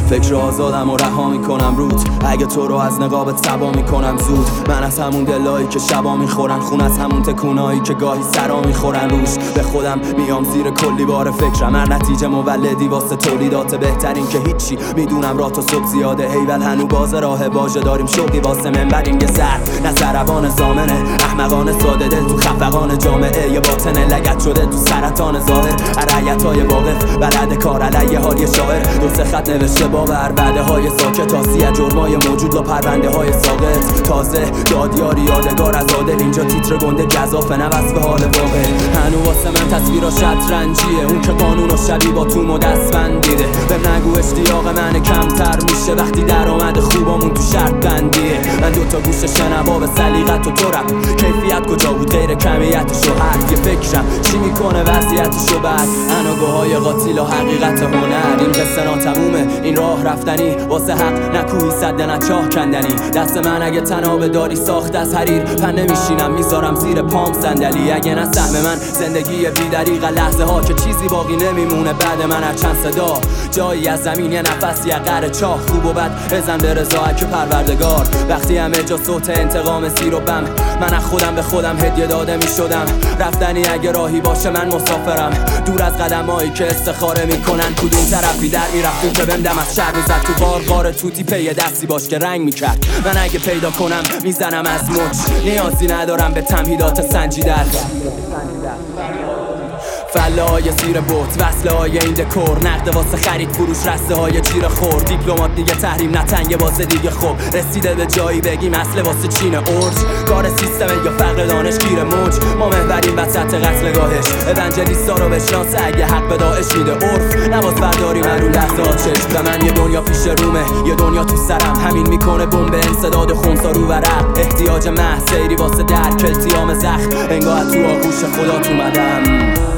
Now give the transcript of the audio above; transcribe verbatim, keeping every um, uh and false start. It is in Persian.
فکر آزادم و رها میکنم روت، اگه تو رو از نقابت سبا میکنم زود. من از همون دلایی که شبا میخورن خون، از همون تکونایی که گاهی سرا میخورن روش. به خودم میام زیر کلی بار فکرم، هر نتیجه مولدی واسه تولیدات بهترین که هیچی. میدونم راه تا صبح زیاده ایول هنو باز راه واژه داریم شوقی واسه منبریم یه سر نه سربان زامنه احمقان ساده دل تو خفقان جامعه. یه باطن لگت شده تو سرطان ظاهر، رعیتای واقف بلد کار علیه حال شاعر. دو سه خط نوشته باور بعده های ساکت، تاسیه جرمای موجود و پرونده های ساقط. تازه دادیاری یادگار از عادل، اینجا تیتر گنده گزافه نه وصف حال واقع. هنو واسه من تصویرا شطرنجیه، اون که قانون و شبی با توم و دستبند دیده. به نگو اشتیاق من کمتر میشه وقتی در آمد خوبامون تو شرط بندیه. من دوتا گوش شنوا به سلیقت و تو رفت، کیفیت کجا بود غیر کمیت شوهر. یه فکرم چی میکنه وضعیتشو بعد، اناگوهای قاتیل و حقیقت هنر. این قصه ناتمومه این راه رفتنی، واسه حق نکوهی صد نه چاه کندنی. دست من اگه تناب داری ساخت از حریر، پن نمیشینم میذارم زیر پام صندلی. اگه نه سهم من زندگی بی دریغ لحظه ها که چیزی باقی نمیمونه بعد من هر چند صدا. جایی از زمین یه نفسی قره چاه، خوب و بد بزن به رضایت پروردگار. وقتی همه جا صوت انتقام سیر و بم، من از خودم به خودم هدیه داده میشدم. رفتنی اگه راهی باشه من مسافرم، دور از قدمایی که استخاره میکنن. کدوم طرفی در میرفتیم که بندم از شر میزد تو بار بار توتی پی دستی باش که رنگ میکرد. من اگه پیدا کنم میزنم از مچ، نیازی ندارم به تمهیدات سنجیدن. فله های زیر بوت وصله های این دکور، نقد واسه خرید فروش رسته های جیر خور. دیپلمات دیگه تحریم نتنگه واسه دیگه خوب، رسیده به جایی بگیم اصله واسه چین ارج. کار سیستمه یا فقر دانش گیر موج، ما محوریم وسط قتلگاهش. اونجلیستا رو بشناسه اگه حق به داعش میده عرف، نباز برداری من رو لحظه ها چشم. و من یه دنیا پیش رومه یه دنیا تو سرم، همین میکنه بمب انسداد خونسا رو ورق. احتیاج محض سیری واسه درک التیام زخم، انگاه تو آغوش خدا اومدم.